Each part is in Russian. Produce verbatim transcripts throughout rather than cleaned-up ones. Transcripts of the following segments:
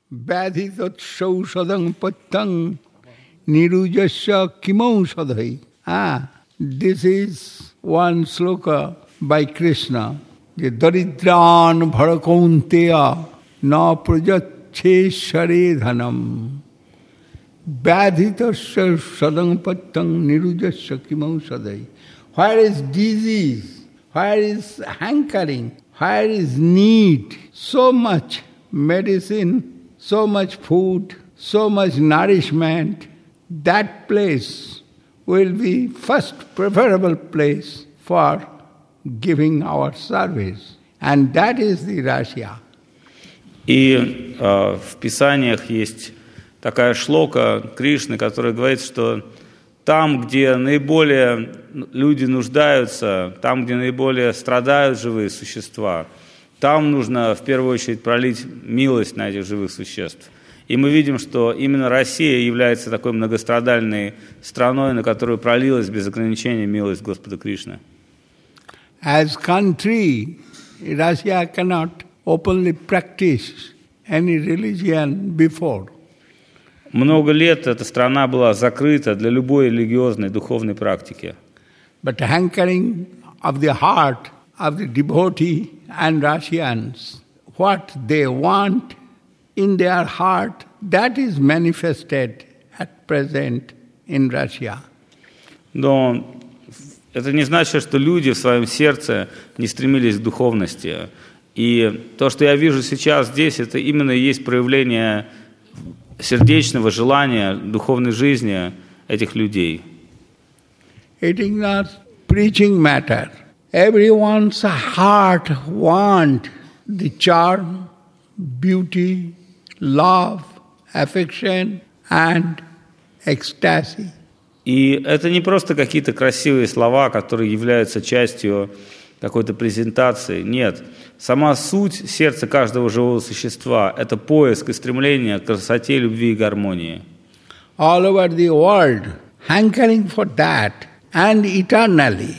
Badhitotsau sadang pattang nirujasya kimau sadhai. Ah, this is one sloka by Krishna. The daridran bharakonteya na prajache share dhanam. Badhitasya sadang pattang nirujasya kimau sadhai. Where is disease? Where is hankering? Where is need? So much medicine, so much food, so much nourishment. That place will be first preferable place for giving our service. And that is the Russia. И э, в Писаниях есть такая шлока Кришны, которая говорит, что там, где наиболее люди нуждаются, там, где наиболее страдают живые существа, там нужно в первую очередь пролить милость на этих живых существ. И мы видим, что именно Россия является такой многострадальной страной, на которую пролилась без ограничения милость Господа Кришны. As country, Russia cannot openly practice any religion before. Много лет эта страна была закрыта для любой религиозной, духовной практики. But hankering of the heart of the devotee and Russians, what they want in their heart, that is manifested at present in Russia. Но это не значит, что люди в своем сердце не стремились к духовности. И то, что я вижу сейчас здесь, это именно и есть проявление сердечного желания духовной жизни этих людей. It is not preaching matter. Everyone's heart wants the charm, beauty, love, affection and ecstasy. И это не просто какие-то красивые слова, которые являются частью какой-то презентации. Нет. Сама суть сердца каждого живого существа – это поиск и стремление к красоте, любви и гармонии. All over the world, hankering for that and eternally.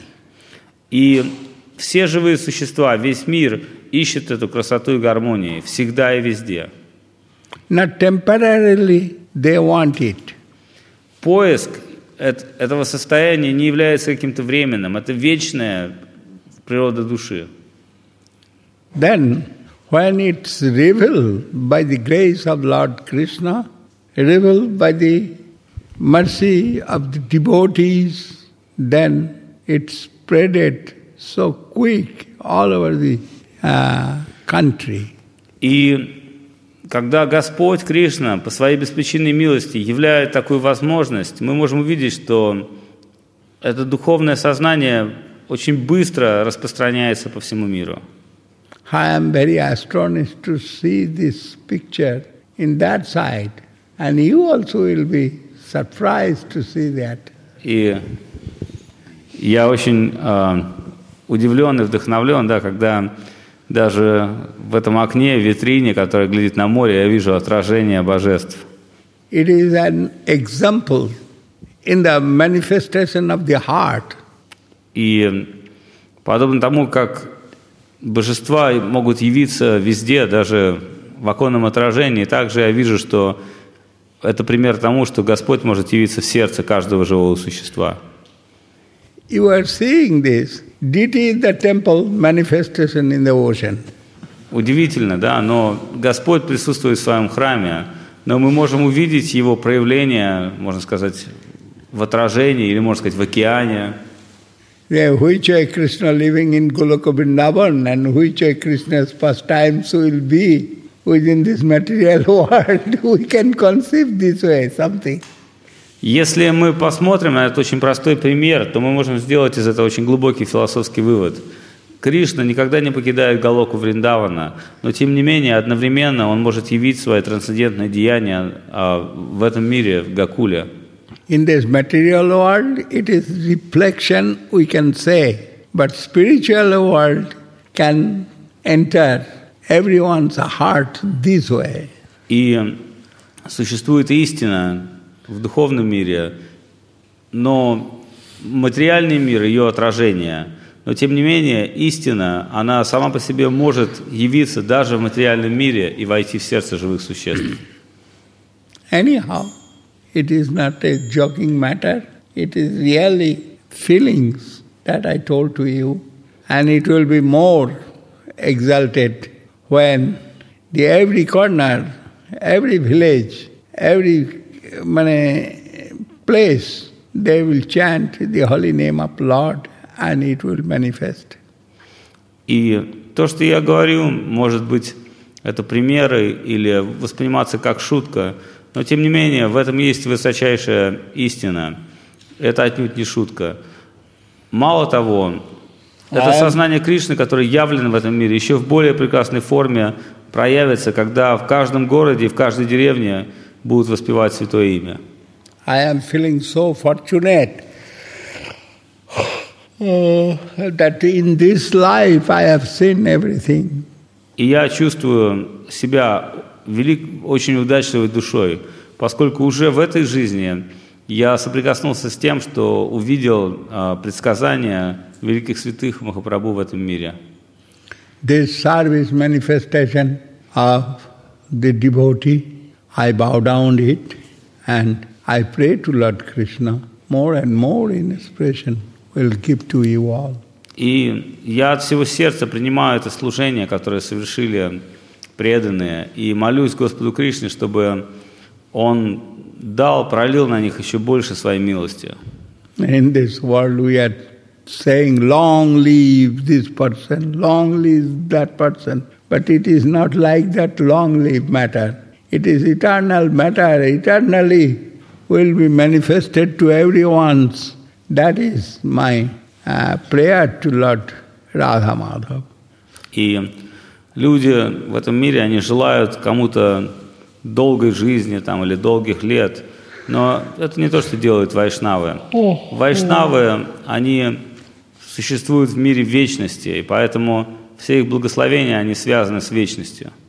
И все живые существа, весь мир ищет эту красоту и гармонию всегда и везде. Not temporarily they want it. Поиск этого состояния не является каким-то временным, это вечная природа души. Then, when it's revealed by the grace of Lord Krishna, revealed by the mercy of the devotees, then it spreaded so quick all over the uh, country. И когда Господь Кришна по своей беспричинной милости являет такую возможность, мы можем увидеть, что это духовное сознание очень быстро распространяется по всему миру. I am very astonished to see this picture in that side, and you also will be surprised to see that. И я очень э, удивлен и вдохновлен, да, когда даже в этом окне, в витрине, которая глядит на море, я вижу отражение божеств. It is an example in the manifestation of the heart. И подобно тому, как божества могут явиться везде, даже в оконном отражении, также я вижу, что это пример тому, что Господь может явиться в сердце каждого живого существа. You are seeing this. Deity is the temple manifestation in the ocean. Удивительно, да, но Господь присутствует в своем храме, но мы можем увидеть Его проявление, можно сказать, в отражении, или, можно сказать, в океане. Yeah, which way Krishna living in Goloka Vrindavan and which way Krishna's pastimes will be within this material world. We can conceive this way something. Если мы посмотрим на этот очень простой пример, то мы можем сделать из этого очень глубокий философский вывод. Кришна никогда не покидает Галоку Вриндавана, но тем не менее одновременно он может явить свои трансцендентные деяния в этом мире, в Гакуле. In this material world, it is reflection, we can say, but spiritual world can enter everyone's heart this way. И существует истина в духовном мире, но материальный мир, ее отражение, Но тем не менее, истина, она сама по себе может явиться даже в материальном мире и войти в сердце живых существ. Anyhow, it is not a joking matter. It is really feelings that I told to you, and it will be more exalted when the every corner, every village, every mane, place, they will chant the holy name of Lord, and it will manifest. И то, что я говорю, может быть, это примеры или восприниматься как шутка, но тем не менее в этом есть высочайшая истина. Это отнюдь не шутка. Мало того, это сознание Кришны, которое явлено в этом мире, еще в более прекрасной форме проявится, когда в каждом городе и в каждой деревне будут воспевать Святое Имя. I am feeling so fortunate uh, that in this life I have seen everything. И я чувствую себя велик, очень удачливой душой, поскольку уже в этой жизни я соприкоснулся с тем, что увидел uh, предсказания великих святых Махапрабху в этом мире. This service manifestation of the devotee, I bow down it and I pray to Lord Krishna, more and more inspiration will give to you all. И я от всего сердца принимаю это служение, которое совершили преданные, и молюсь Господу Кришне, чтобы Он дал, пролил на них еще больше своей милости. In this world we are saying, long live this person, long live that person. But it is not like that long live matter. It is eternal matter, eternally will be manifested to everyone. That is my uh, prayer to Lord Radha Madhav. И люди в этом мире, они желают кому-то долгой жизни там, или долгих лет, но это не то, что делают вайшнавы. Вайшнавы, они существуют в мире вечности, и поэтому все их благословения, они связаны с вечностью.